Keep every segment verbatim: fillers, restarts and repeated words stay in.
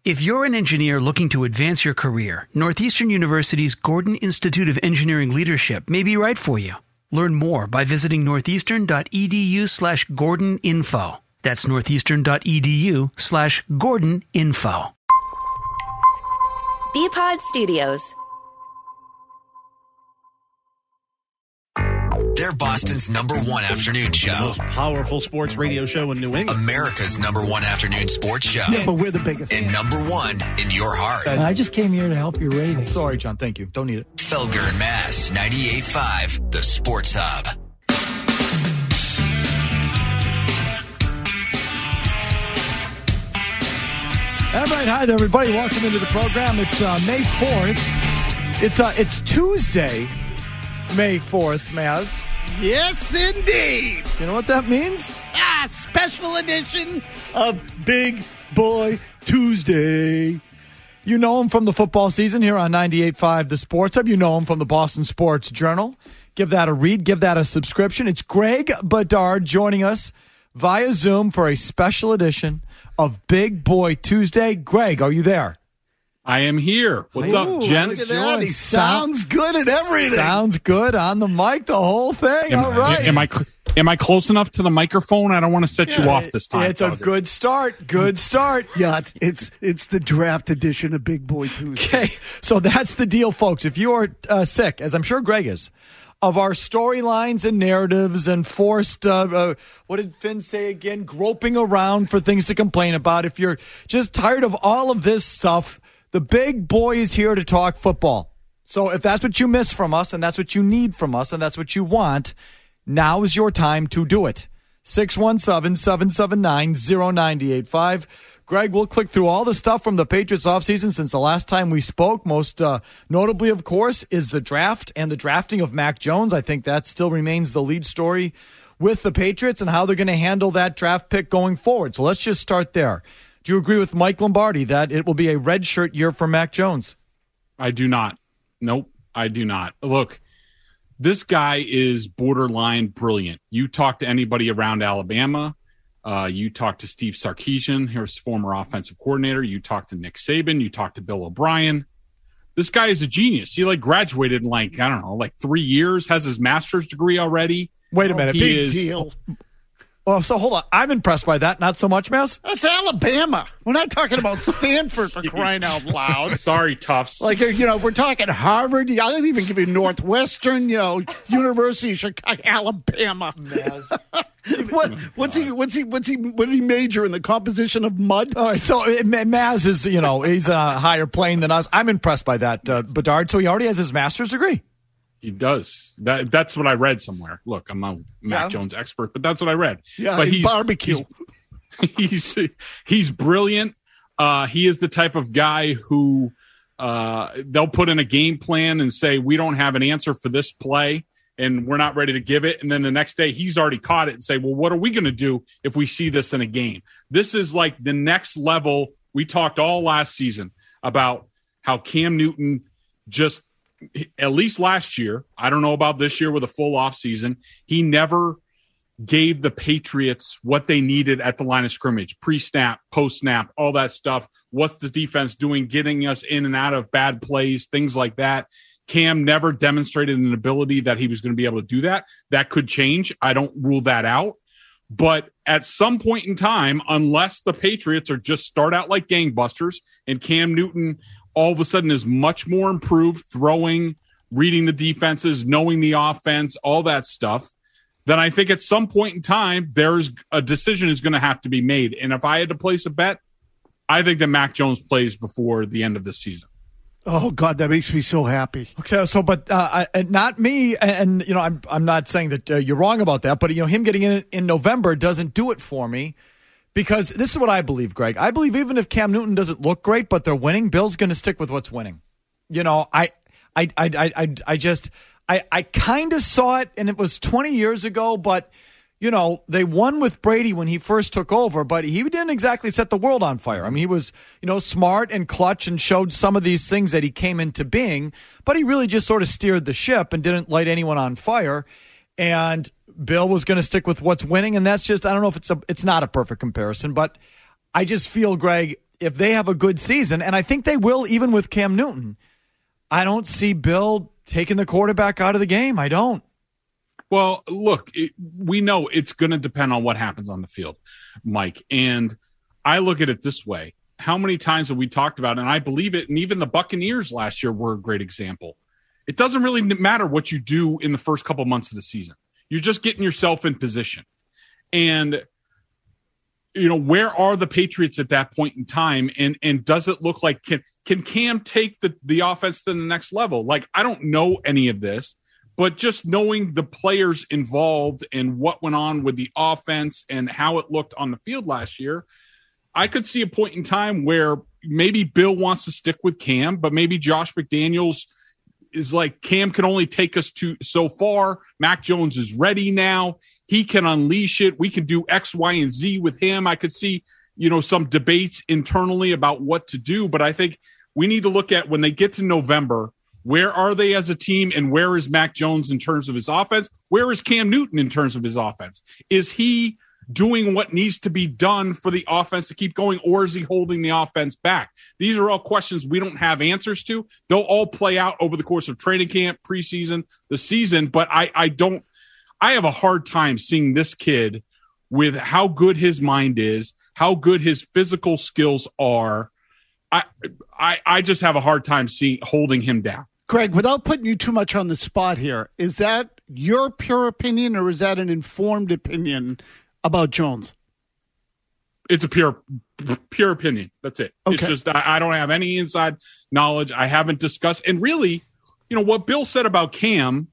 If you're an engineer looking to advance your career, Northeastern University's Gordon Institute of Engineering Leadership may be right for you. Learn more by visiting northeastern.edu slash Gordon info. That's northeastern.edu slash Gordon info. B-Pod Studios. They're Boston's number one afternoon show. The most powerful sports radio show in New England. America's number one afternoon sports show. Yeah, but we're the biggest. And number one in your heart. And I just came here to help your ratings. Sorry, John. Thank you. Don't need it. Felger and Mass, ninety-eight point five, the Sports Hub. All right. Hi there, everybody. Welcome into the program. It's uh, May fourth. It's uh, it's Tuesday, May fourth, Maz. Yes, indeed. You know what that means? Ah, special edition of Big Boy Tuesday. You know him from the football season here on ninety-eight point five The Sports Hub. You know him from the Boston Sports Journal. Give that a read. Give that a subscription. It's Greg Bedard joining us via Zoom for a special edition of Big Boy Tuesday. Greg, are you there? I am here. What's Ooh, up, gents? Look at that. He sounds good at everything. Sounds good on the mic, the whole thing. Am, All right. Am I am I close enough to the microphone? I don't want to set yeah, you off this time. It's a Felger. good start. Good start. Yeah, it's, it's it's the draft edition of Big Boy Tuesday. Okay, so that's the deal, folks. If you are uh, sick, as I'm sure Greg is, of our storylines and narratives and forced, uh, uh, what did Finn say again, groping around for things to complain about, if you're just tired of all of this stuff, the big boy is here to talk football. So if that's what you miss from us and that's what you need from us and that's what you want, now is your time to do it. six one seven, seven seven nine, zero nine eight five. Greg, we'll click through all the stuff from the Patriots offseason since the last time we spoke. Most uh, notably, of course, is the draft and the drafting of Mac Jones. I think that still remains the lead story with the Patriots and how they're going to handle that draft pick going forward. So let's just start there. Do you agree with Mike Lombardi that it will be a redshirt year for Mac Jones? I do not. Nope, I do not. Look, this guy is borderline brilliant. You talk to anybody around Alabama. Uh, you talk to Steve Sarkisian, his former offensive coordinator. You talk to Nick Saban. You talk to Bill O'Brien. This guy is a genius. He like graduated in like, I don't know, like three years, has his master's degree already. Wait a minute. He Big is, deal. Oh, so hold on. I'm impressed by that. Not so much, Maz? That's Alabama. We're not talking about Stanford for crying out loud. Sorry, Tufts. Like, you know, we're talking Harvard. I'll even give you Northwestern, you know, University of Chicago, Alabama. what, what's he, what's he, what's he, what did he major in? The composition of mud? All right, so uh, Maz is, you know, he's on a higher plane than us. I'm impressed by that, uh, Bedard. So he already has his master's degree. He does. That that's what I read somewhere. Look, I'm a Mac yeah. Jones expert, but that's what I read. Yeah, but he's barbecue. He's, he's he's brilliant. Uh, he is the type of guy who uh, they'll put in a game plan and say, we don't have an answer for this play and we're not ready to give it. And then the next day he's already caught it and say, well, what are we going to do if we see this in a game? This is like the next level. We talked all last season about how Cam Newton just, at least last year, I don't know about this year with a full off season, he never gave the Patriots what they needed at the line of scrimmage, pre-snap, post-snap, all that stuff. What's the defense doing, getting us in and out of bad plays, things like that. Cam never demonstrated an ability that he was going to be able to do that. That could change. I don't rule that out. But at some point in time, unless the Patriots are just start out like gangbusters and Cam Newton all of a sudden is much more improved, throwing, reading the defenses, knowing the offense, all that stuff, then I think at some point in time, there's a decision is going to have to be made. And if I had to place a bet, I think that Mac Jones plays before the end of the season. Oh, God, that makes me so happy. Okay, so, but uh, I, not me, and, you know, I'm I'm not saying that uh, you're wrong about that, but, you know, him getting in in November doesn't do it for me. Because this is what I believe, Greg. I believe even if Cam Newton doesn't look great, but they're winning, Bill's going to stick with what's winning. You know, I, I, I, I, I, I just, I, I kind of saw it, and it was twenty years ago. But you know, they won with Brady when he first took over, but he didn't exactly set the world on fire. I mean, he was, you know, smart and clutch and showed some of these things that he came into being, but he really just sort of steered the ship and didn't light anyone on fire. And Bill was going to stick with what's winning, and that's just, I don't know if it's a, it's not a perfect comparison, but I just feel, Greg, if they have a good season, and I think they will even with Cam Newton, I don't see Bill taking the quarterback out of the game. I don't. Well, look, it, we know it's going to depend on what happens on the field, Mike. And I look at it this way. How many times have we talked about, and I believe it, and even the Buccaneers last year were a great example. It doesn't really matter what you do in the first couple months of the season. You're just getting yourself in position. And, you know, where are the Patriots at that point in time? And and does it look like can can Cam take the, the offense to the next level? Like, I don't know any of this, but just knowing the players involved and what went on with the offense and how it looked on the field last year, I could see a point in time where maybe Bill wants to stick with Cam, but maybe Josh McDaniels is like, Cam can only take us to so far. Mac Jones is ready now. He can unleash it. We can do X, Y, and Z with him. I could see, you know, some debates internally about what to do, but I think we need to look at when they get to November, where are they as a team and where is Mac Jones in terms of his offense? Where is Cam Newton in terms of his offense? Is he doing what needs to be done for the offense to keep going, or is he holding the offense back? These are all questions we don't have answers to. They'll all play out over the course of training camp, preseason, the season, but I, I don't – I have a hard time seeing this kid with how good his mind is, how good his physical skills are. I I, I just have a hard time seeing holding him down. Greg, without putting you too much on the spot here, is that your pure opinion or is that an informed opinion about Jones? It's a pure pure opinion. That's it. Okay. It's just I, I don't have any inside knowledge. I haven't discussed. And really, you know, what Bill said about Cam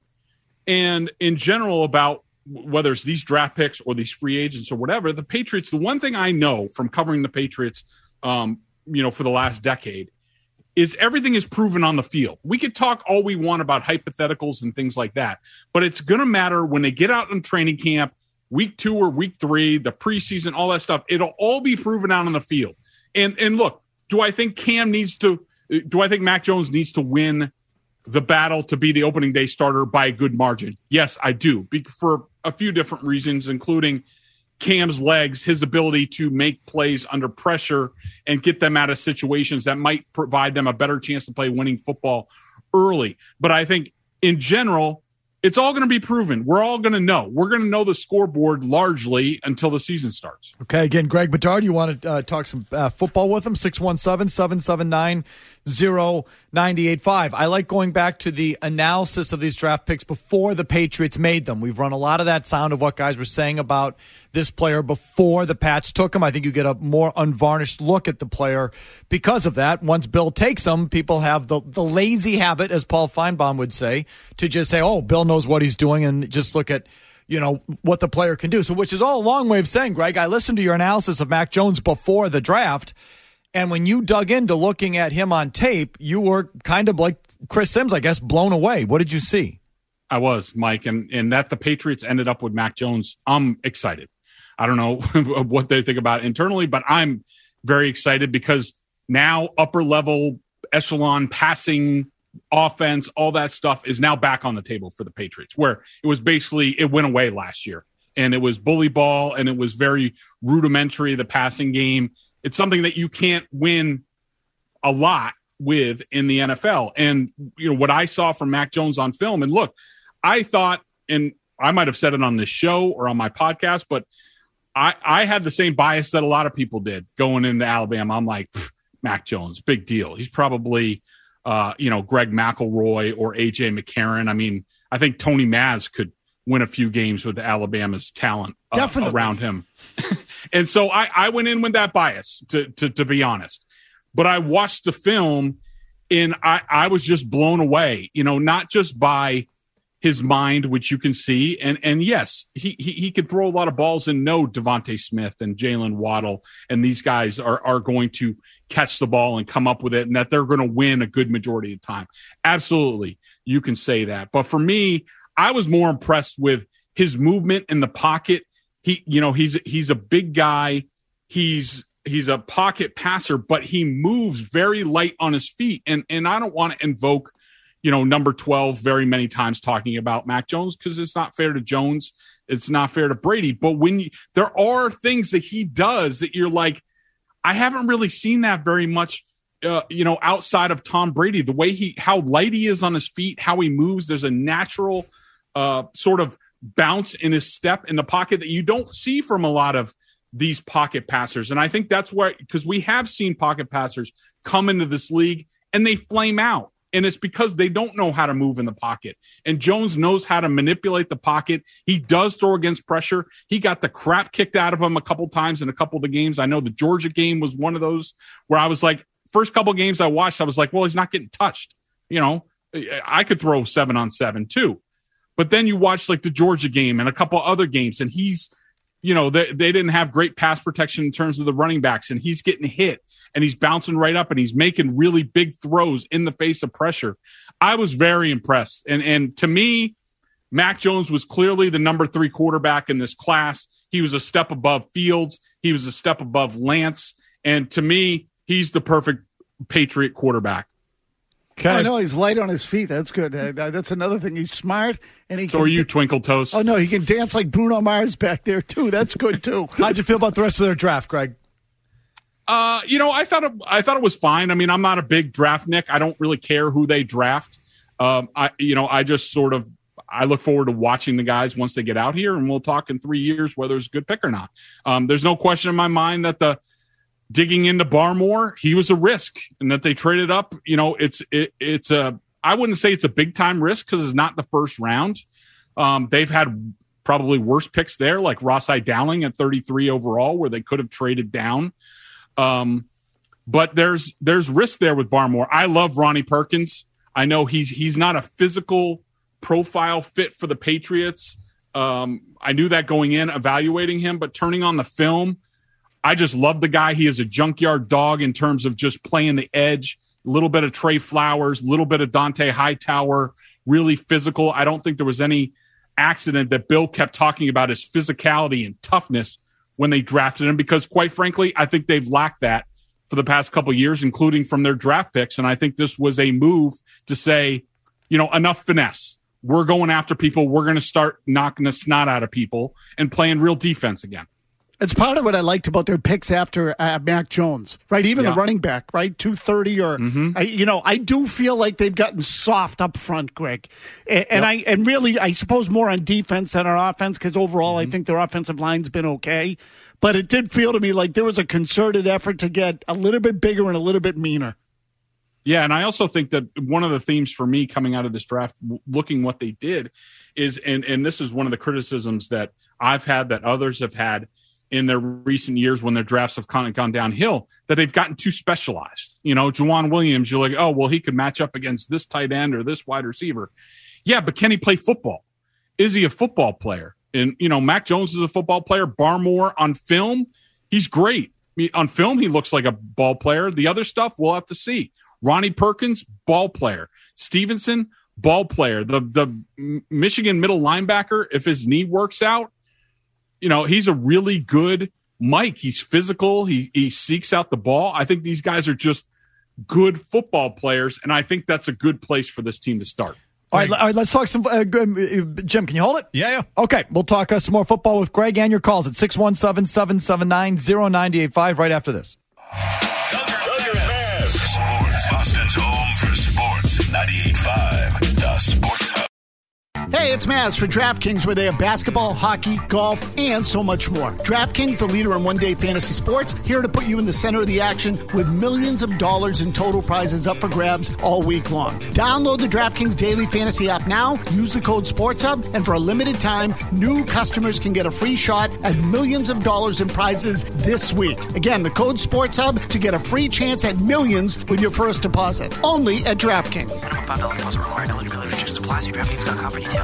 and in general about whether it's these draft picks or these free agents or whatever, the Patriots, the one thing I know from covering the Patriots, um, you know, for the last decade is everything is proven on the field. We could talk all we want about hypotheticals and things like that, but it's going to matter when they get out in training camp, week two or week three, the preseason, all that stuff. It'll all be proven out on the field. And and look, do I think Cam needs to, do I think Mac Jones needs to win the battle to be the opening day starter by a good margin? Yes, I do, for a few different reasons, including Cam's legs, his ability to make plays under pressure and get them out of situations that might provide them a better chance to play winning football early. But I think in general, it's all going to be proven. We're all going to know. We're going to know the scoreboard largely until the season starts. Okay, again, Greg Bedard, you want to uh, talk some uh, football with him? six one seven, seven seven nine, zero nine eight five. I like going back to the analysis of these draft picks before the Patriots made them. We've run a lot of that sound of what guys were saying about this player before the Pats took him. I think you get a more unvarnished look at the player because of that. Once Bill takes him, people have the, the lazy habit, as Paul Feinbaum would say, to just say, oh, Bill knows what he's doing, and just look at, you know, what the player can do. So, which is all a long way of saying, Greg, I listened to your analysis of Mac Jones before the draft, and when you dug into looking at him on tape, you were kind of like Chris Sims, I guess, blown away. What did you see? I was, Mike, and, and that the Patriots ended up with Mac Jones, I'm excited. I don't know what they think about it internally, but I'm very excited because now upper level echelon passing offense, all that stuff is now back on the table for the Patriots, where it was basically, it went away last year and it was bully ball and it was very rudimentary, the passing game. It's something that you can't win a lot with in the N F L. And, you know, what I saw from Mac Jones on film, and look, I thought, and I might have said it on this show or on my podcast, but I, I had the same bias that a lot of people did going into Alabama. I'm like, Mac Jones, big deal. He's probably, uh, you know, Greg McElroy or A J McCarron. I mean, I think Tony Maz could win a few games with Alabama's talent uh, around him. And so I, I went in with that bias, to, to, to be honest. But I watched the film, and I, I was just blown away, you know, not just by his mind, which you can see. And and yes, he, he he could throw a lot of balls, and no, Devontae Smith and Jalen Waddle and these guys are, are going to catch the ball and come up with it, and that they're going to win a good majority of the time. Absolutely, you can say that. But for me, I was more impressed with his movement in the pocket. He, you know, he's he's a big guy. He's he's a pocket passer, but he moves very light on his feet. And and I don't want to invoke, you know, number twelve very many times talking about Mac Jones, because it's not fair to Jones. It's not fair to Brady. But when you, there are things that he does that you're like, I haven't really seen that very much, uh, you know, outside of Tom Brady. The way he, how light he is on his feet, how he moves. There's a natural uh, sort of bounce in his step in the pocket that you don't see from a lot of these pocket passers. And I think that's where, because we have seen pocket passers come into this league and they flame out. And it's because they don't know how to move in the pocket. And Jones knows how to manipulate the pocket. He does throw against pressure. He got the crap kicked out of him a couple times in a couple of the games. I know the Georgia game was one of those where I was like, first couple of games I watched, I was like, well, he's not getting touched. You know, I could throw seven on seven too. But then you watch like the Georgia game and a couple other games, and he's, you know, they, they didn't have great pass protection in terms of the running backs, and he's getting hit. And he's bouncing right up and he's making really big throws in the face of pressure. I was very impressed. And and to me, Mac Jones was clearly the number three quarterback in this class. He was a step above Fields. He was a step above Lance. And to me, he's the perfect Patriot quarterback. Okay. I know he's light on his feet. That's good. Uh, that's another thing. He's smart. And he so can are you, d- Twinkle Toes? Oh, no, he can dance like Bruno Mars back there, too. That's good, too. How'd you feel about the rest of their draft, Greg? Uh, you know, I thought it, I thought it was fine. I mean, I'm not a big draft Nick. I don't really care who they draft. Um, I, you know, I just sort of I look forward to watching the guys once they get out here, and we'll talk in three years whether it's a good pick or not. Um, there's no question in my mind that the digging into Barmore, he was a risk, and that they traded up. You know, it's it, it's a I wouldn't say it's a big time risk because it's not the first round. Um, they've had probably worse picks there, like Rossai Dowling at thirty-three overall, where they could have traded down. Um, but there's there's risk there with Barmore. I love Ronnie Perkins. I know he's he's not a physical profile fit for the Patriots. Um, I knew that going in, evaluating him, but turning on the film, I just love the guy. He is a junkyard dog in terms of just playing the edge. A little bit of Trey Flowers, a little bit of Dante Hightower, really physical. I don't think there was any accident that Bill kept talking about his physicality and toughness when they drafted him, because quite frankly, I think they've lacked that for the past couple of years, including from their draft picks. And I think this was a move to say, you know, enough finesse. We're going after people. We're going to start knocking the snot out of people and playing real defense again. It's part of what I liked about their picks after uh, Mac Jones, right? Even yeah. the running back, right? two thirty or, mm-hmm. I, you know, I do feel like they've gotten soft up front, Greg. And, and yep. I, and really, I suppose more on defense than on offense, because overall, mm-hmm. I think their offensive line's been okay. But it did feel to me like there was a concerted effort to get a little bit bigger and a little bit meaner. Yeah, and I also think that one of the themes for me coming out of this draft, looking what they did, is, and, and this is one of the criticisms that I've had, that others have had in their recent years when their drafts have kind of gone downhill, that they've gotten too specialized. You know, Juwan Williams, you're like, oh, well, he could match up against this tight end or this wide receiver. Yeah, but can he play football? Is he a football player? And, you know, Mac Jones is a football player. Barmore on film, he's great. I mean, on film, he looks like a ball player. The other stuff, we'll have to see. Ronnie Perkins, ball player. Stevenson, ball player. The the Michigan middle linebacker, if his knee works out, you know, he's a really good Mike. He's physical. He he seeks out the ball. I think these guys are just good football players, and I think that's a good place for this team to start. All right, all right, let's talk some. Uh, Jim, can you hold it? Yeah, yeah. Okay, we'll talk uh, some more football with Greg and your calls at six one seven, seven seven nine, zero nine eight five right after this. Sports, Boston's home for sports. ninety-eight point five, the Sports Hub. Hey, it's Maz for DraftKings, where they have basketball, hockey, golf, and so much more. DraftKings, the leader in one-day fantasy sports, here to put you in the center of the action with millions of dollars in total prizes up for grabs all week long. Download the DraftKings Daily Fantasy app now, use the code SportsHub, and for a limited time, new customers can get a free shot at millions of dollars in prizes this week. Again, the code SportsHub to get a free chance at millions with your first deposit. Only at DraftKings. Minimum five dollars deposit required. Eligibility restrictions apply. See DraftKings dot com for details.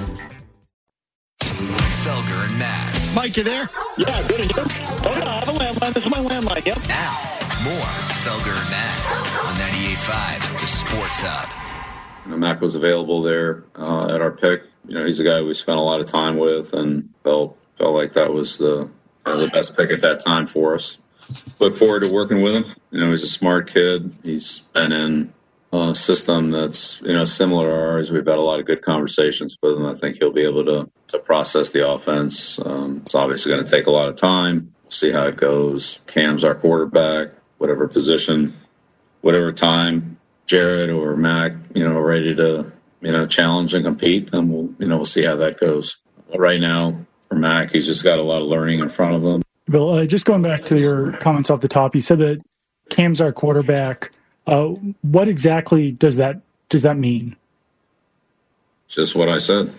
Felger and Maz. Mike, you there? Yeah, good. Oh, yeah, I have a landline. This is my landline, yep. Now, more Felger and Maz on ninety-eight point five, the Sports Hub. You know, Mac was available there uh, at our pick. You know, he's a guy we spent a lot of time with, and felt felt like that was the uh, the best pick at that time for us. Look forward to working with him. You know, he's a smart kid. He's been in a system that's, you know, similar to ours. We've had a lot of good conversations with him. I think he'll be able to to process the offense. Um, it's obviously going to take a lot of time. see how it goes. Cam's our quarterback, whatever position, whatever time, Jared or Mac, you know, ready to, you know, challenge and compete, then we'll, you know, we'll see how that goes. But right now, for Mac, he's just got a lot of learning in front of him. Bill, uh, just going back to your comments off the top, you said that Cam's our quarterback. Uh, what exactly does that does that mean? Just what I said.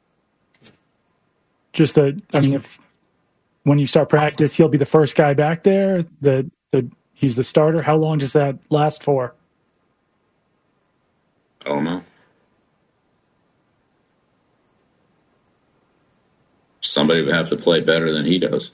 Just that, I mean, if when you start practice, he'll be the first guy back there, that the, he's the starter. How long does that last for? I don't know. Somebody would have to play better than he does.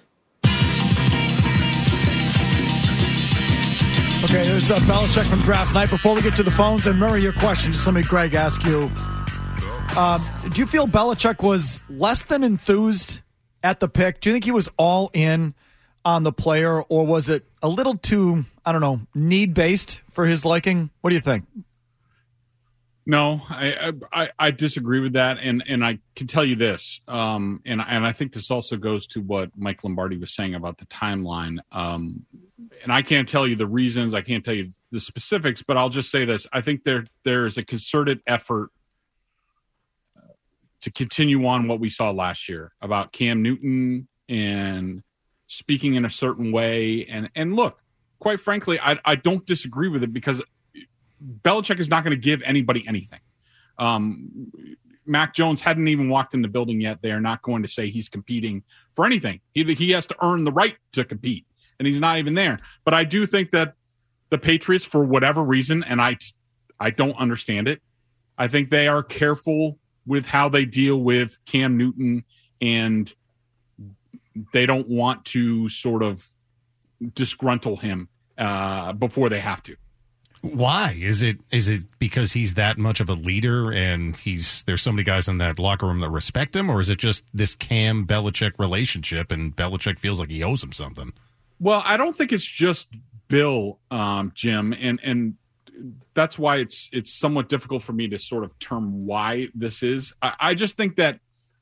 Okay, there's uh, Belichick from draft night. Before we get to the phones, and Murray, your question, just let me, Greg, ask you. Um, do you feel Belichick was less than enthused at the pick? Do you think he was all in on the player, or was it a little too, I don't know, need-based for his liking? What do you think? No, I, I I disagree with that, and and I can tell you this, um, and and I think this also goes to what Mike Lombardi was saying about the timeline. Um, and I can't tell you the reasons, I can't tell you the specifics, but I'll just say this: I think there there is a concerted effort to continue on what we saw last year about Cam Newton and speaking in a certain way, and and look, quite frankly, I I don't disagree with it because Belichick is not going to give anybody anything. Um, Mac Jones hadn't even walked in the building yet. They are not going to say he's competing for anything. He, he has to earn the right to compete, and he's not even there. But I do think that the Patriots, for whatever reason, and I, I don't understand it, I think they are careful with how they deal with Cam Newton, and they don't want to sort of disgruntle him uh, before they have to. Why? Is it is it because he's that much of a leader and he's there's so many guys in that locker room that respect him, or is it just this Cam Belichick relationship and Belichick feels like he owes him something? Well, I don't think it's just Bill, um, Jim, and and that's why it's it's somewhat difficult for me to sort of term why this is. I, I just think that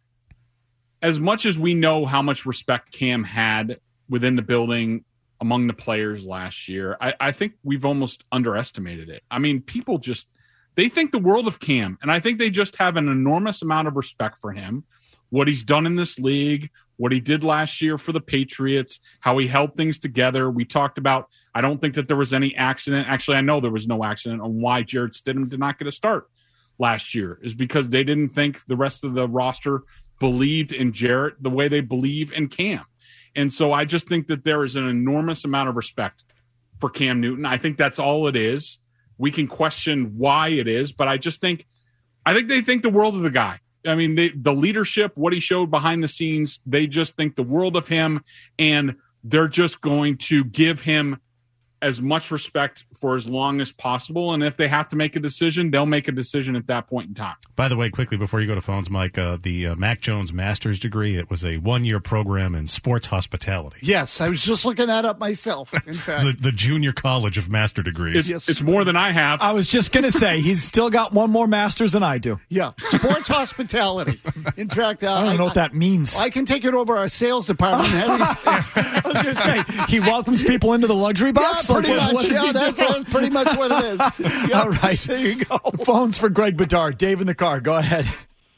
as much as we know how much respect Cam had within the building among the players last year, I, I think we've almost underestimated it. I mean, people just, they think the world of Cam, and I think they just have an enormous amount of respect for him, what he's done in this league, what he did last year for the Patriots, how he held things together. We talked about, I don't think that there was any accident. Actually, I know there was no accident on why Jarrett Stidham did not get a start last year, is because they didn't think the rest of the roster believed in Jarrett the way they believe in Cam. And so I just think that there is an enormous amount of respect for Cam Newton. I think that's all it is. We can question why it is, but I just think, I think they think the world of the guy. I mean, they, the leadership, what he showed behind the scenes, they just think the world of him, and they're just going to give him as much respect for as long as possible. And if they have to make a decision, they'll make a decision at that point in time. By the way, quickly, before you go to phones, Mike, uh, the uh, Mac Jones master's degree, it was a one-year program in sports hospitality. Yes, I was just looking that up myself, in fact. the, the junior college of master degrees. It's, yes. it's more than I have. I was just going to say, he's still got one more master's than I do. Yeah, sports hospitality. In fact, uh, I don't know I, what that means. I can take it over our sales department. I was going to say, he welcomes people into the luxury box? Yeah, pretty like, much. What, what yeah, that's, that's pretty much what it is. Yeah. All right. There you go. Phones for Greg Bedard. Dave in the car. Go ahead.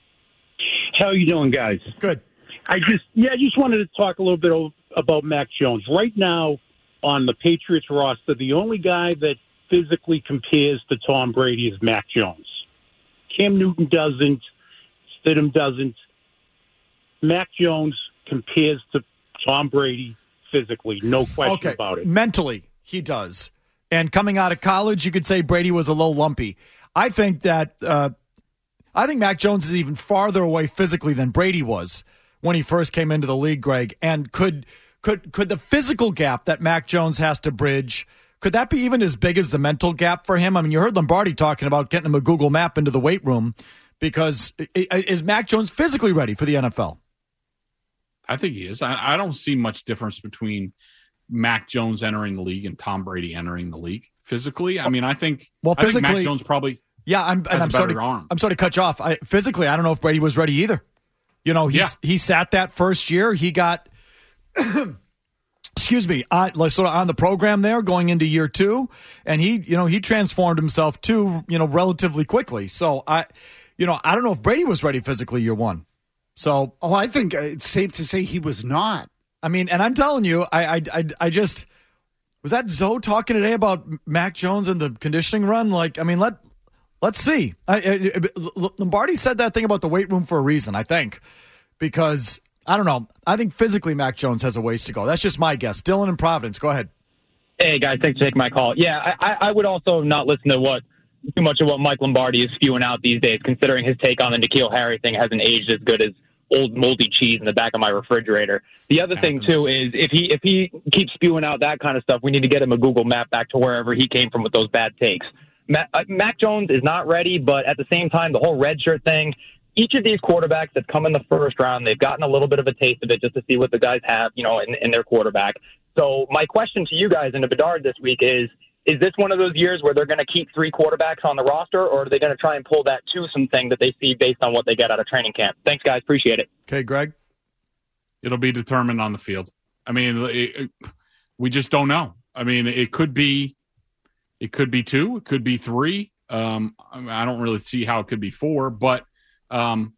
How you doing, guys? Good. I just, yeah, I just wanted to talk a little bit about Mac Jones. Right now on the Patriots roster, the only guy that physically compares to Tom Brady is Mac Jones. Cam Newton doesn't. Stidham doesn't. Mac Jones compares to Tom Brady physically. No question okay. about it. Mentally, he does. And coming out of college, you could say Brady was a little lumpy. I think that uh, I think Mac Jones is even farther away physically than Brady was when he first came into the league, Greg. And could could could the physical gap that Mac Jones has to bridge, could that be even as big as the mental gap for him? I mean, you heard Lombardi talking about getting him a Google map into the weight room, because is Mac Jones physically ready for the N F L? I think he is. I, I don't see much difference between Mac Jones entering the league and Tom Brady entering the league physically. I mean, I think, well, physically, I think Mac Jones probably yeah, I'm, and I'm sorry, arm. I'm sorry to cut you off. I, physically, I don't know if Brady was ready either. You know, he's, yeah. he sat that first year. He got, excuse me, uh, like sort of on the program there going into year two. And he, you know, he transformed himself too, you know, relatively quickly. So I, you know, I don't know if Brady was ready physically year one. So, oh, I think it's safe to say he was not. I mean, and I'm telling you, I, I, I, I just, was that Zoe talking today about Mac Jones and the conditioning run? Like, I mean, let, let's see. I, I, Lombardi said that thing about the weight room for a reason, I think, because I don't know. I think physically Mac Jones has a ways to go. That's just my guess. Dylan in Providence, go ahead. Hey, guys, thanks for taking my call. Yeah, I, I would also not listen to what too much of what Mike Lombardi is spewing out these days, considering his take on the N'Keal Harry thing hasn't aged as good as old moldy cheese in the back of my refrigerator. The other thing, too, is if he if he keeps spewing out that kind of stuff, we need to get him a Google map back to wherever he came from with those bad takes. Mac, uh, Mac Jones is not ready, but at the same time, the whole redshirt thing, each of these quarterbacks that come in the first round, they've gotten a little bit of a taste of it just to see what the guys have, you know, in, in their quarterback. So my question to you guys in the Bedard this week is, is this one of those years where they're going to keep three quarterbacks on the roster, or are they going to try and pull that twosome thing that they see based on what they get out of training camp? Thanks, guys. Appreciate it. Okay, Greg? It'll be determined on the field. I mean, it, it, we just don't know. I mean, it could be it could be two. It could be three. Um, I, mean, I don't really see how it could be four, but um,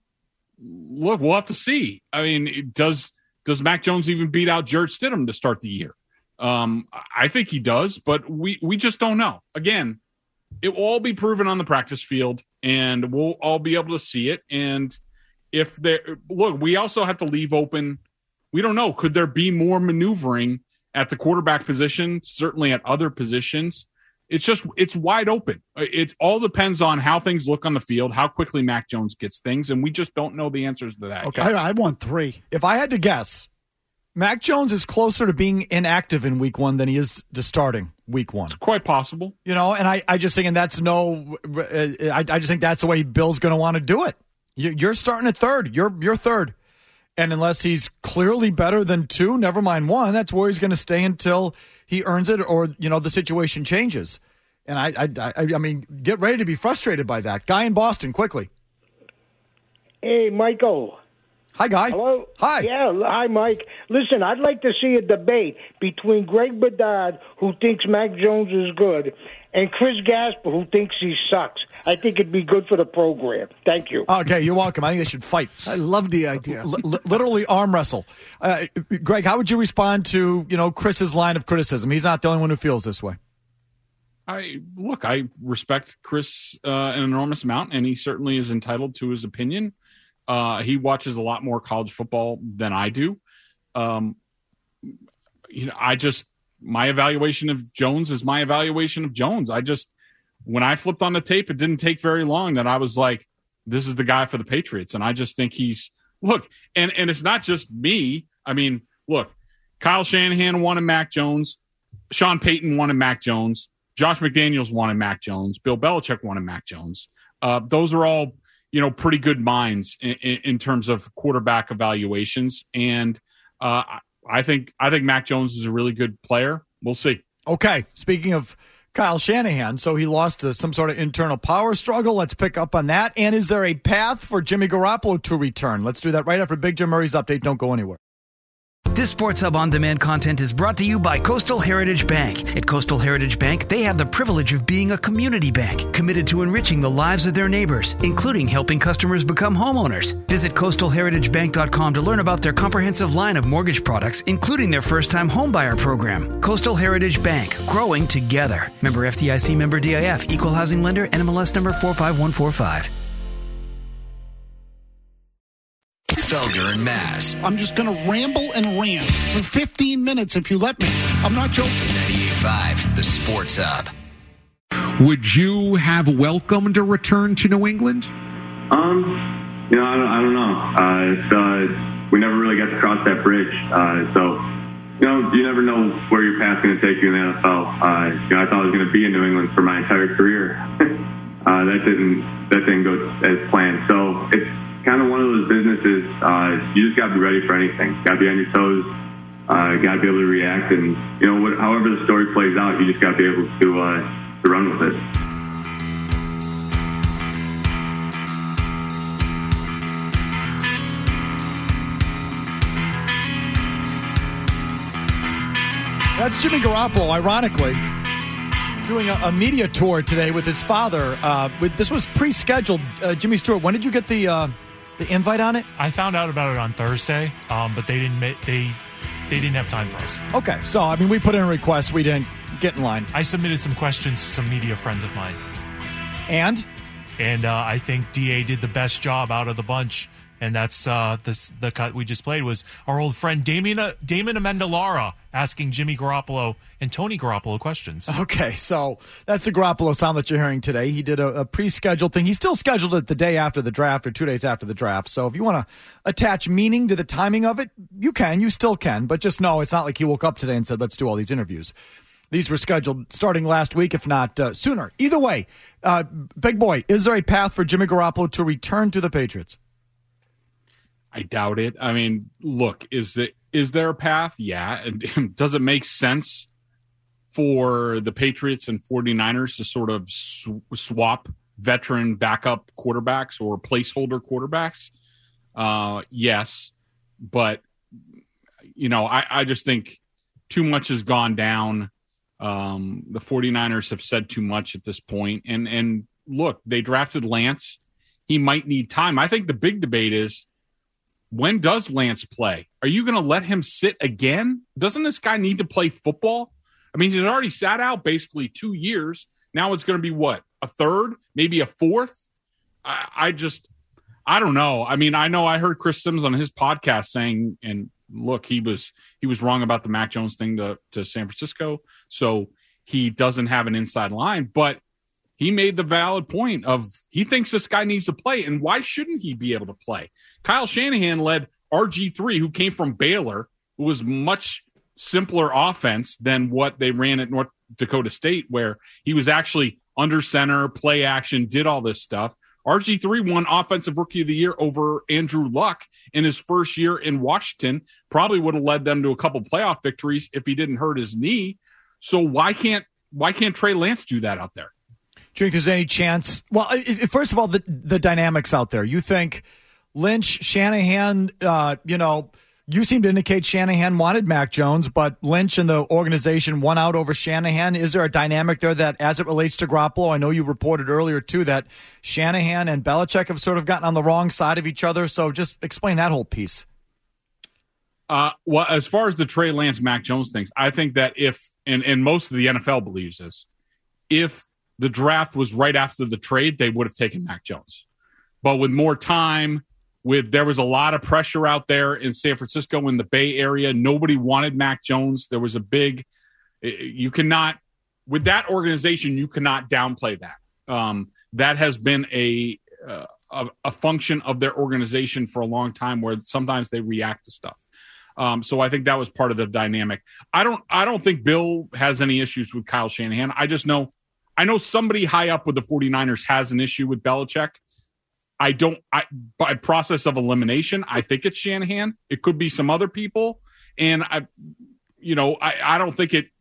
look, we'll have to see. I mean, does does Mac Jones even beat out Jarrett Stidham to start the year? Um, I think he does, but we, we just don't know. Again, it will all be proven on the practice field, and we'll all be able to see it. And if there, look, we also have to leave open. We don't know. Could there be more maneuvering at the quarterback position? Certainly at other positions. It's just, it's wide open. It all depends on how things look on the field, how quickly Mac Jones gets things, and we just don't know the answers to that. Okay. I, I want three. If I had to guess, Mac Jones is closer to being inactive in week one than he is to starting week one. It's quite possible. You know, and I, I just think, and that's no, I, I just think that's the way Bill's going to want to do it. You're starting at third. You're, you're third. And unless he's clearly better than two, never mind one, that's where he's going to stay until he earns it or, you know, the situation changes. And I, I, I, I mean, get ready to be frustrated by that. Guy in Boston, quickly. Hey, Michael. Hi, Guy. Hello? Hi. Yeah, hi, Mike. Listen, I'd like to see a debate between Greg Bedard, who thinks Mac Jones is good, and Chris Gasper, who thinks he sucks. I think it'd be good for the program. Thank you. Okay, you're welcome. I think they should fight. I love the idea. L- l- literally arm wrestle. Uh, Greg, how would you respond to, you know, Chris's line of criticism? He's not the only one who feels this way. I look, I respect Chris uh, an enormous amount, and he certainly is entitled to his opinion. Uh, he watches a lot more college football than I do. Um, you know, I just, my evaluation of Jones is my evaluation of Jones. I just, when I flipped on the tape, it didn't take very long that I was like, this is the guy for the Patriots. And I just think he's, look, and, and it's not just me. I mean, look, Kyle Shanahan wanted Mac Jones. Sean Payton wanted Mac Jones. Josh McDaniels wanted Mac Jones. Bill Belichick wanted Mac Jones. Uh, those are all, you know, pretty good minds in, in, in terms of quarterback evaluations. And uh, I think I think Mac Jones is a really good player. We'll see. Okay. Speaking of Kyle Shanahan, so he lost to some sort of internal power struggle. Let's pick up on that. And is there a path for Jimmy Garoppolo to return? Let's do that right after Big Jim Murray's update. Don't go anywhere. This Sports Hub On Demand content is brought to you by Coastal Heritage Bank. At Coastal Heritage Bank, they have the privilege of being a community bank, committed to enriching the lives of their neighbors, including helping customers become homeowners. Visit coastal heritage bank dot com to learn about their comprehensive line of mortgage products, including their first-time homebuyer program. Coastal Heritage Bank, growing together. Member F D I C, member D I F, equal housing lender, N M L S number four five one four five. Felger and Mass. I'm just going to ramble and rant for fifteen minutes if you let me. I'm not joking. ninety-eight point five, the Sports Hub. Would you have welcomed a return to New England? Um, you know, I don't, I don't know. Uh, it's, uh, we never really got to cross that bridge. Uh, so, you know, you never know where your path's going to take you in the N F L. Uh, you know, I thought I was going to be in New England for my entire career. uh, that didn't that didn't go as planned. So it's kind of one of those businesses, uh, you just got to be ready for anything. Got to be on your toes. Uh, got to be able to react. And, you know, what, however the story plays out, you just got to be able to, uh, to run with it. That's Jimmy Garoppolo, ironically, doing a, a media tour today with his father. Uh, with, this was pre-scheduled. Uh, Jimmy Stewart, when did you get the uh, the invite on it? I found out about it on Thursday, um, but they didn't ma- they they didn't have time for us. Okay, so I mean, we put in a request. We didn't get in line. I submitted some questions to some media friends of mine, and and uh, I think D A did the best job out of the bunch. And that's uh, this, the cut we just played was our old friend Damien, Damon Amendolara asking Jimmy Garoppolo and Tony Garoppolo questions. Okay, so that's the Garoppolo sound that you're hearing today. He did a, a pre-scheduled thing. He still scheduled it the day after the draft or two days after the draft. So if you want to attach meaning to the timing of it, you can. You still can. But just know it's not like he woke up today and said, let's do all these interviews. These were scheduled starting last week, if not uh, sooner. Either way, uh, big boy, is there a path for Jimmy Garoppolo to return to the Patriots? I doubt it. I mean, look, is it is there a path? Yeah. And does it make sense for the Patriots and 49ers to sort of sw- swap veteran backup quarterbacks or placeholder quarterbacks? Uh, yes. But, you know, I, I just think too much has gone down. Um, the 49ers have said too much at this point. And, and look, they drafted Lance. He might need time. I think the big debate is, when does Lance play? Are you going to let him sit again? Doesn't this guy need to play football? I mean, he's already sat out basically two years. Now it's going to be what? A third? Maybe a fourth? I, I just, I don't know. I mean, I know I heard Chris Sims on his podcast saying, and look, he was he was wrong about the Mac Jones thing to, to San Francisco. So he doesn't have an inside line. But he made the valid point of he thinks this guy needs to play. And why shouldn't he be able to play? Kyle Shanahan led R G three, who came from Baylor, who was much simpler offense than what they ran at North Dakota State, where he was actually under center, play action, did all this stuff. R G three won Offensive Rookie of the Year over Andrew Luck in his first year in Washington. Probably would have led them to a couple playoff victories if he didn't hurt his knee. So why can't why can't Trey Lance do that out there? Do you think there's any chance? Well, if, first of all, the the dynamics out there. You think Lynch, Shanahan, uh, you know, you seem to indicate Shanahan wanted Mac Jones, but Lynch and the organization won out over Shanahan. Is there a dynamic there that, as it relates to Garoppolo, I know you reported earlier, too, that Shanahan and Belichick have sort of gotten on the wrong side of each other. So just explain that whole piece. Uh, well, as far as the Trey Lance, Mac Jones things, I think that if, and, and most of the N F L believes this, if the draft was right after the trade, they would have taken Mac Jones. But with more time, with there was a lot of pressure out there in San Francisco, in the Bay Area. Nobody wanted Mac Jones. There was a big, you cannot, with that organization, you cannot downplay that. Um, that has been a, uh, a a function of their organization for a long time, where sometimes they react to stuff. Um, so I think that was part of the dynamic. I don't I don't think Bill has any issues with Kyle Shanahan. I just know I know somebody high up with the 49ers has an issue with Belichick. I don't, I, by process of elimination, I think it's Shanahan. It could be some other people. And I, you know, I, I don't think it,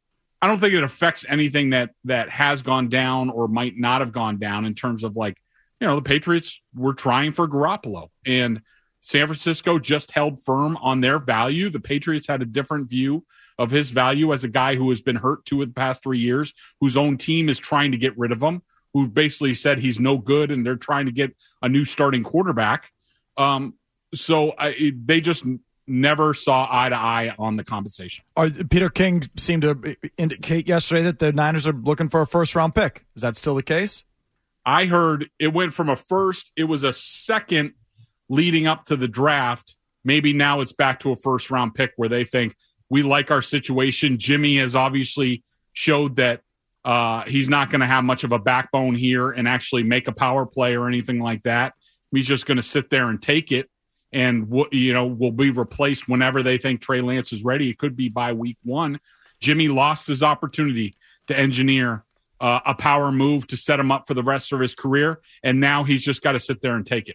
I don't think it affects anything that, that has gone down or might not have gone down in terms of, like, you know, the Patriots were trying for Garoppolo and San Francisco just held firm on their value. The Patriots had a different view of his value as a guy who has been hurt two of the past three years, whose own team is trying to get rid of him, who basically said he's no good and they're trying to get a new starting quarterback. Um, so I, they just never saw eye to eye on the compensation. Are, Peter King seemed to indicate yesterday that the Niners are looking for a first-round pick. Is that still the case? I heard it went from a first, it was a second leading up to the draft. Maybe now it's back to a first-round pick where they think, we like our situation. Jimmy has obviously showed that Uh, he's not going to have much of a backbone here and actually make a power play or anything like that. He's just going to sit there and take it, and w- you know will be replaced whenever they think Trey Lance is ready. It could be by week one. Jimmy lost his opportunity to engineer uh, a power move to set him up for the rest of his career, and now he's just got to sit there and take it.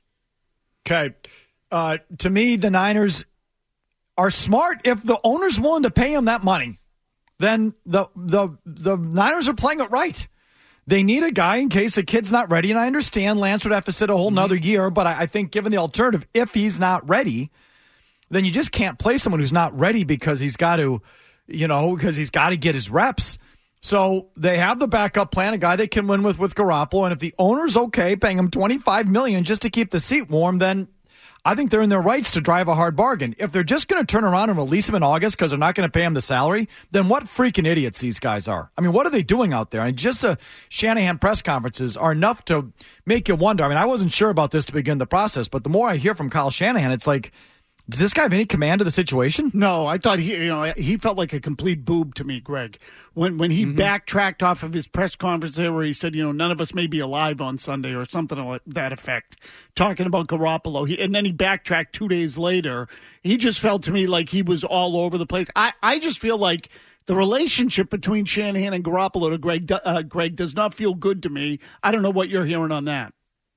Okay. Uh, to me, the Niners are smart if the owner's willing to pay him that money. Then the the the Niners are playing it right. They need a guy in case the kid's not ready, and I understand Lance would have to sit a whole nother year, but I, I think given the alternative, if he's not ready, then you just can't play someone who's not ready because he's got to you know, because he's got to get his reps. So they have the backup plan, a guy they can win with with Garoppolo. And if the owner's okay paying him twenty-five million dollars just to keep the seat warm, then I think they're in their rights to drive a hard bargain. If they're just going to turn around and release him in August because they're not going to pay him the salary, then what freaking idiots these guys are. I mean, what are they doing out there? I mean, just the Shanahan press conferences are enough to make you wonder. I mean, I wasn't sure about this to begin the process, but the more I hear from Kyle Shanahan, it's like, does this guy have any command of the situation? No, I thought he, you know, he felt like a complete boob to me, Greg. When when he mm-hmm. backtracked off of his press conference there where he said, you know, none of us may be alive on Sunday or something like that effect, talking about Garoppolo. He, and then he backtracked two days later. He just felt to me like he was all over the place. I, I just feel like the relationship between Shanahan and Garoppolo to Greg, uh, Greg does not feel good to me. I don't know what you're hearing on that.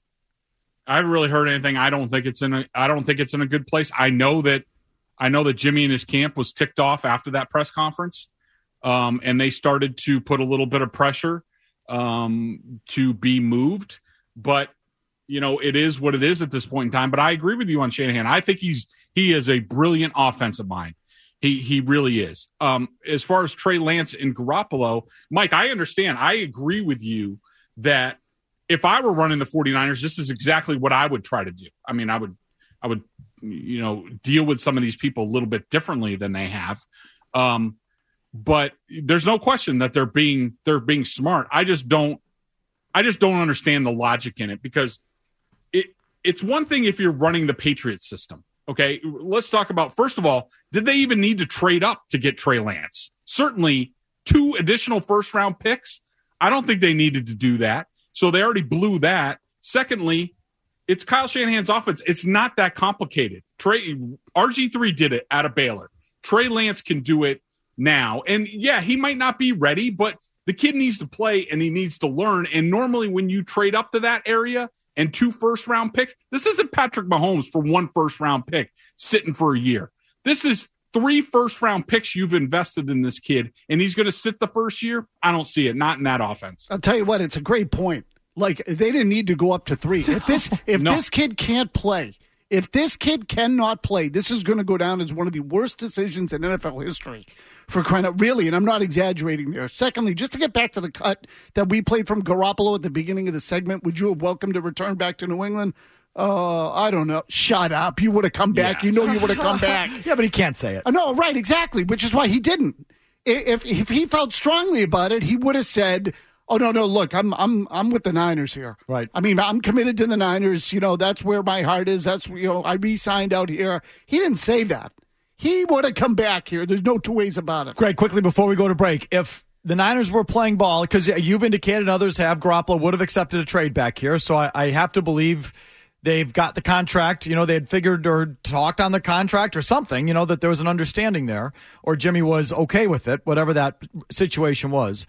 I haven't really heard anything. I don't think it's in a I don't think it's in a good place. I know that I know that Jimmy and his camp was ticked off after that press conference. Um, and they started to put a little bit of pressure um, to be moved. But, you know, it is what it is at this point in time. But I agree with you on Shanahan. I think he's he is a brilliant offensive mind. He he really is. Um, as far as Trey Lance and Garoppolo, Mike, I understand. I agree with you that if I were running the 49ers, this is exactly what I would try to do. I mean, I would, I would, you know, deal with some of these people a little bit differently than they have. Um, but there's no question that they're being, they're being smart. I just don't, I just don't understand the logic in it because it, it's one thing if you're running the Patriots system. Okay. Let's talk about, first of all, did they even need to trade up to get Trey Lance? Certainly two additional first round picks. I don't think they needed to do that. So they already blew that. Secondly, it's Kyle Shanahan's offense. It's not that complicated. Trey R G three did it out of Baylor. Trey Lance can do it now. And yeah, he might not be ready, but the kid needs to play and he needs to learn. And normally when you trade up to that area and two first round picks, this isn't Patrick Mahomes for one first round pick sitting for a year. This is three first round picks you've invested in this kid, and he's going to sit the first year. I don't see it. Not in that offense. I'll tell you what, it's a great point. Like, they didn't need to go up to three. If this if no. this kid can't play, if this kid cannot play, this is going to go down as one of the worst decisions in N F L history for crying out. Really, and I'm not exaggerating there. Secondly, just to get back to the cut that we played from Garoppolo at the beginning of the segment, would you have welcomed to return back to New England? Uh, I don't know. Shut up. You would have come back. Yeah. You know you would have come back. Yeah, but he can't say it. Uh, no, right, exactly, which is why he didn't. If if he felt strongly about it, he would have said, oh, no, no, look, I'm I'm I'm with the Niners here. Right. I mean, I'm committed to the Niners. You know, that's where my heart is. That's, you know, I re-signed out here. He didn't say that. He would have come back here. There's no two ways about it. Greg, quickly before we go to break, if the Niners were playing ball, because you've indicated others have, Garoppolo would have accepted a trade back here, so I, I have to believe they've got the contract, you know, they had figured or talked on the contract or something, you know, that there was an understanding there, or Jimmy was okay with it, whatever that situation was.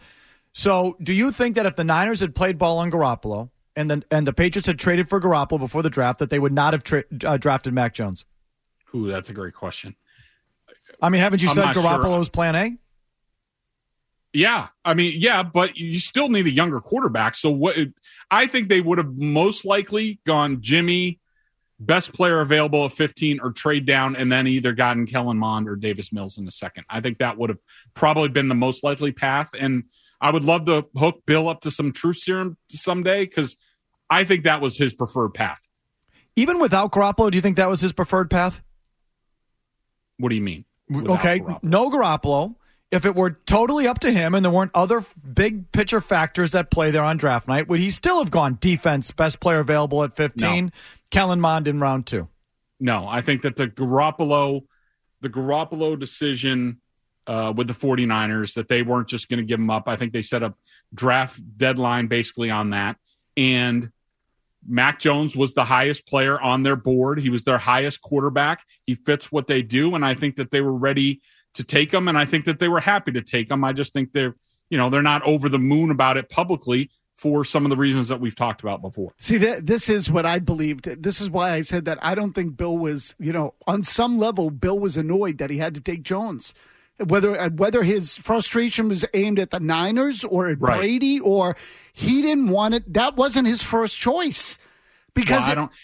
So do you think that if the Niners had played ball on Garoppolo and the, and the Patriots had traded for Garoppolo before the draft, that they would not have tra- uh, drafted Mac Jones? Ooh, that's a great question. I mean, haven't you I'm said Garoppolo's sure. plan A? Yeah, I mean, yeah, but you still need a younger quarterback. So what? I think they would have most likely gone Jimmy, best player available at fifteen, or trade down, and then either gotten Kellen Mond or Davis Mills in the second. I think that would have probably been the most likely path. And I would love to hook Bill up to some truth serum someday because I think that was his preferred path. Even without Garoppolo, do you think that was his preferred path? What do you mean? Okay, Garoppolo? No Garoppolo. If it were totally up to him and there weren't other big picture factors that play there on draft night, would he still have gone defense, best player available at fifteen, no. Kellen Mond in round two? No, I think that the Garoppolo, the Garoppolo decision uh, with the 49ers, that they weren't just going to give him up. I think they set a draft deadline basically on that. And Mac Jones was the highest player on their board. He was their highest quarterback. He fits what they do. And I think that they were ready to take him, and I think that they were happy to take him. I just think they're, you know, they're not over the moon about it publicly for some of the reasons that we've talked about before. See, th- this is what I believed. This is why I said that I don't think Bill was, you know, on some level, Bill was annoyed that he had to take Jones. Whether whether his frustration was aimed at the Niners or at right. Brady, or he didn't want it. That wasn't his first choice. Because well, I it, don't.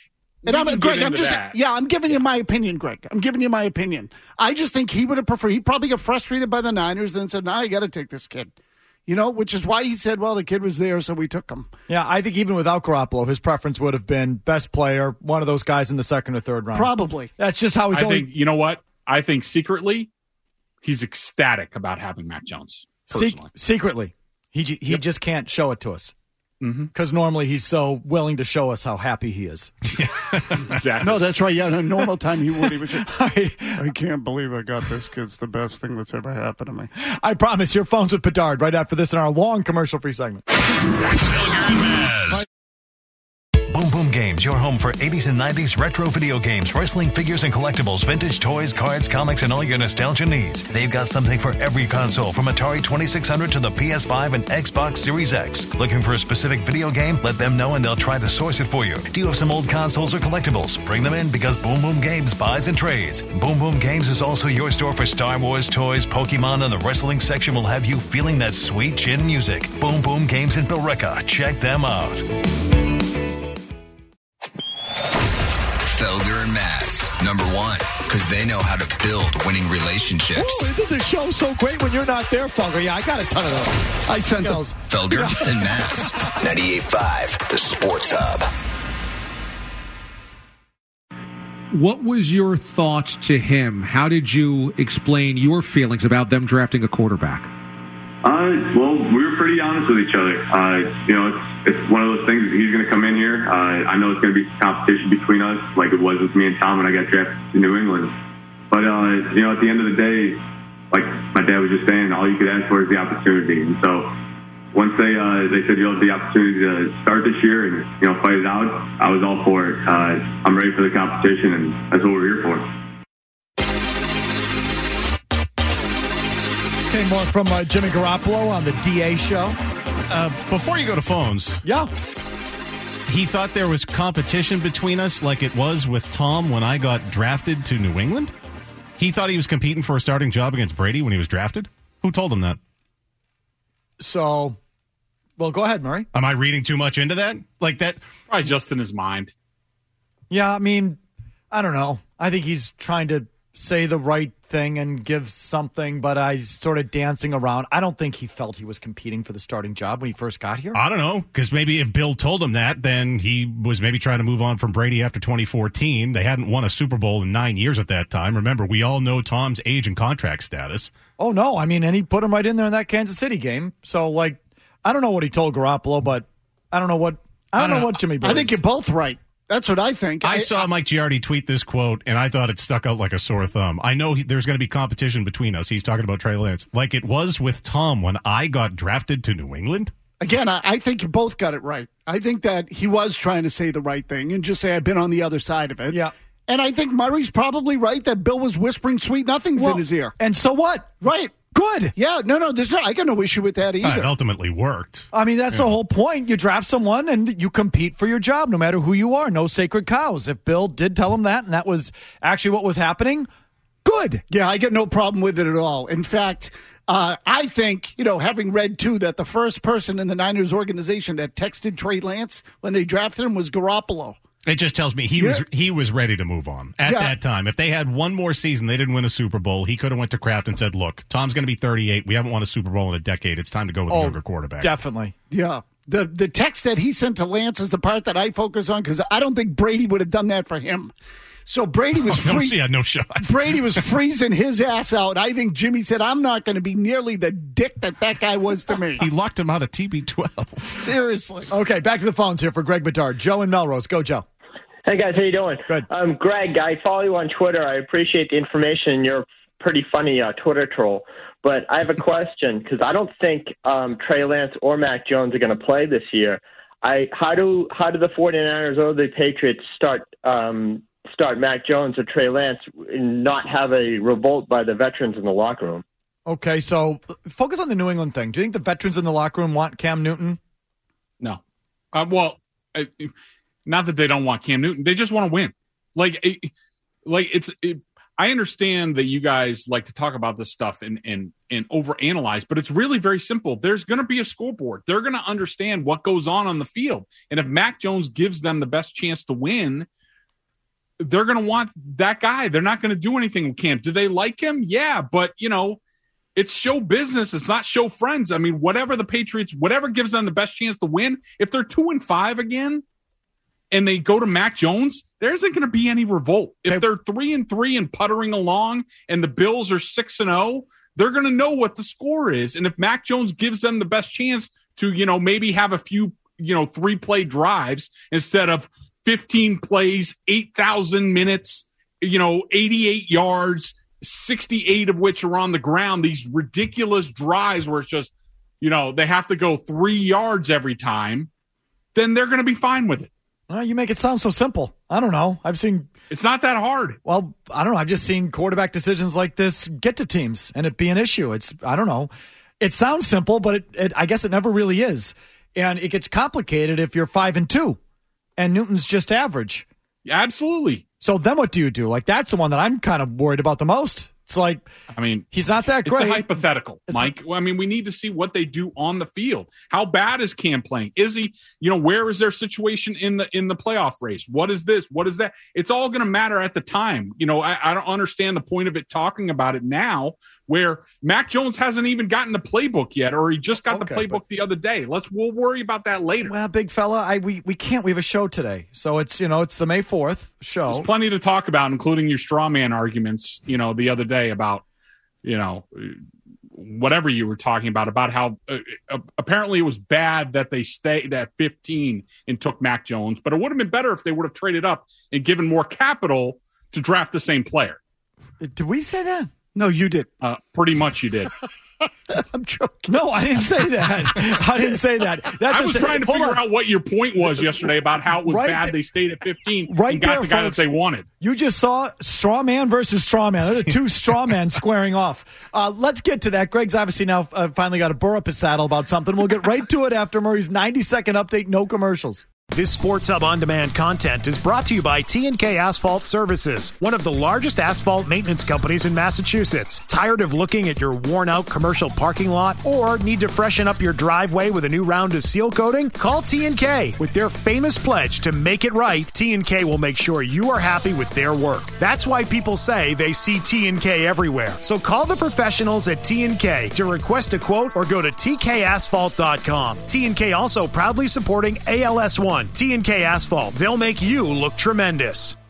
And I'm can Greg. get I'm into just that. yeah. I'm giving you my opinion, Greg. I'm giving you my opinion. I just think he would have preferred. He probably got frustrated by the Niners, then said, "Nah, I got to take this kid." You know, which is why he said, "Well, the kid was there, so we took him." Yeah, I think even without Garoppolo, his preference would have been best player, one of those guys in the second or third round. Probably. That's just how he's I always. think, you know what? I think secretly, he's ecstatic about having Mac Jones. Personally. Se- secretly, he j- he Yep. just can't show it to us Mm-hmm. because normally he's so willing to show us how happy he is. Exactly. No, that's right. Yeah, in a normal time he would. He was just, I can't believe I got this kid. It's the best thing that's ever happened to me. I promise. Your phones with Bedard right after this in our long commercial-free segment. Felger and Maz. Boom Boom Games, your home for eighties and nineties retro video games, wrestling figures and collectibles, vintage toys, cards, comics, and all your nostalgia needs. They've got something for every console, from Atari twenty-six hundred to the P S five and Xbox Series X. Looking for a specific video game? Let them know and they'll try to source it for you. Do you have some old consoles or collectibles? Bring them in, because Boom Boom Games buys and trades. Boom Boom Games is also your store for Star Wars toys, Pokemon, and the wrestling section will have you feeling that sweet chin music. Boom Boom Games in Billerica. Check them out. Felger and Maz, number one, because they know how to build winning relationships. Ooh, isn't the show so great when you're not there, Felger? Yeah, I got a ton of those. I sent those. Felger and Maz, ninety-eight point five, the Sports Hub. What was your thoughts to him? How did you explain your feelings about them drafting a quarterback? Uh, well, we were pretty honest with each other. Uh, you know, it's, it's one of those things. He's going to come in here. Uh, I know it's going to be competition between us, like it was with me and Tom when I got drafted to New England. But uh, you know, at the end of the day, like my dad was just saying, all you could ask for is the opportunity. And so, once they uh, they said you'll have the opportunity to start this year and you know fight it out, I was all for it. Uh, I'm ready for the competition, and that's what we're here for. Okay, more from uh, Jimmy Garoppolo on the D A show. Uh, before you go to phones, yeah, he thought there was competition between us, like it was with Tom when I got drafted to New England. He thought he was competing for a starting job against Brady when he was drafted. Who told him that? So, well, go ahead, Murray. Am I reading too much into that? Like that? Probably just in his mind. Yeah, I mean, I don't know. I think he's trying to say the right thing and give something, but I sort of dancing around. I don't think he felt he was competing for the starting job when he first got here. I don't know, because maybe if Bill told him that, then he was maybe trying to move on from Brady after twenty fourteen. They hadn't won a Super Bowl in nine years at that time. Remember, we all know Tom's age and contract status. Oh, no. I mean, and he put him right in there in that Kansas City game. So, like, I don't know what he told Garoppolo, but I don't know what I don't, I don't know, know what Jimmy believes. I think you're both right. That's what I think. I, I saw I, Mike Giardi tweet this quote, and I thought it stuck out like a sore thumb. I know he, there's going to be competition between us. He's talking about Trey Lance. Like it was with Tom when I got drafted to New England. Again, I, I think you both got it right. I think that he was trying to say the right thing and just say, I've been on the other side of it. Yeah. And I think Murray's probably right that Bill was whispering sweet nothings well, in his ear. And so what? Right. Good. Yeah, no, no, there's no, I got no issue with that either. Uh, it ultimately worked. I mean, that's yeah. the whole point. You draft someone and you compete for your job, no matter who you are. No sacred cows. If Bill did tell him that, and that was actually what was happening, good. Yeah, I get no problem with it at all. In fact, uh, I think, you know, having read, too, that the first person in the Niners organization that texted Trey Lance when they drafted him was Garoppolo. It just tells me he yeah. was he was ready to move on at yeah. that time. If they had one more season, they didn't win a Super Bowl, he could have went to Kraft and said, look, Tom's going to be thirty-eight. We haven't won a Super Bowl in a decade. It's time to go with oh, a younger quarterback. Definitely. Yeah. The the text that he sent to Lance is the part that I focus on because I don't think Brady would have done that for him. So Brady was oh, no, free- yeah, no shot. Brady was freezing his ass out. I think Jimmy said, I'm not going to be nearly the dick that that guy was to me. He locked him out of T B twelve. Seriously. Okay, back to the phones here for Greg Bedard. Joe and Melrose. Go, Joe. Hey, guys. How you doing? Good. Um, Greg, I follow you on Twitter. I appreciate the information. You're a pretty funny uh, Twitter troll. But I have a question because I don't think um, Trey Lance or Mac Jones are going to play this year. I How do how do the 49ers or the Patriots start um, start Mac Jones or Trey Lance and not have a revolt by the veterans in the locker room? Okay, so focus on the New England thing. Do you think the veterans in the locker room want Cam Newton? No. Uh, well, uh, not that they don't want Cam Newton. They just want to win. Like, it, like it's. It, I understand that you guys like to talk about this stuff and and and overanalyze, but it's really very simple. There's going to be a scoreboard. They're going to understand what goes on on the field, and if Mac Jones gives them the best chance to win, they're going to want that guy. They're not going to do anything with Cam. Do they like him? Yeah, but, you know, it's show business. It's not show friends. I mean, whatever the Patriots, whatever gives them the best chance to win, if they're two and five again and they go to Mac Jones, there isn't going to be any revolt. If they're three and three and puttering along and the Bills are six and oh, they're going to know what the score is. And if Mac Jones gives them the best chance to, you know, maybe have a few, you know, three play drives instead of fifteen plays, eight thousand minutes, you know, eighty-eight yards, sixty-eight of which are on the ground, these ridiculous drives where it's just, you know, they have to go three yards every time, then they're going to be fine with it. Well, you make it sound so simple. I don't know. I've seen. It's not that hard. Well, I don't know. I've just seen quarterback decisions like this get to teams and it be an issue. It's, I don't know. It sounds simple, but it, it I guess it never really is. And it gets complicated if you're five and two and Newton's just average. Yeah, absolutely. So then what do you do? Like, that's the one that I'm kind of worried about the most. It's like, I mean, he's not that great. It's a hypothetical, it's Mike. Like, I mean, we need to see what they do on the field. How bad is Cam playing? Is he, you know, where is their situation in the in the playoff race? What is this? What is that? It's all going to matter at the time. You know, I, I don't understand the point of it talking about it now, where Mac Jones hasn't even gotten the playbook yet, or he just got okay, the playbook but, the other day. Let's we'll worry about that later. Well, big fella, I we we can't. We have a show today, so it's you know it's the May fourth show. There's plenty to talk about, including your straw man arguments. You know, the other day about you know whatever you were talking about about how uh, uh, apparently it was bad that they stayed at fifteen and took Mac Jones, but it would have been better if they would have traded up and given more capital to draft the same player. Did we say that? No, you did. Uh, pretty much you did. I'm joking. No, I didn't say that. I didn't say that. That's I was trying to figure on. out what your point was yesterday about how it was right bad there, they stayed at fifteen right and got there, the guy folks, that they wanted. You just saw straw man versus straw man. They're the two straw men squaring off. Uh, let's get to that. Greg's obviously now uh, finally got to burr up his saddle about something. We'll get right to it after Murray's ninety-second update, no commercials. This Sports Hub On-Demand content is brought to you by T and K Asphalt Services, one of the largest asphalt maintenance companies in Massachusetts. Tired of looking at your worn-out commercial parking lot or need to freshen up your driveway with a new round of seal coating? Call T and K. With their famous pledge to make it right, T and K will make sure you are happy with their work. That's why people say they see T and K everywhere. So call the professionals at T and K to request a quote or go to T K asphalt dot com. T and K also proudly supporting A L S one. T and K Asphalt. They'll make you look tremendous.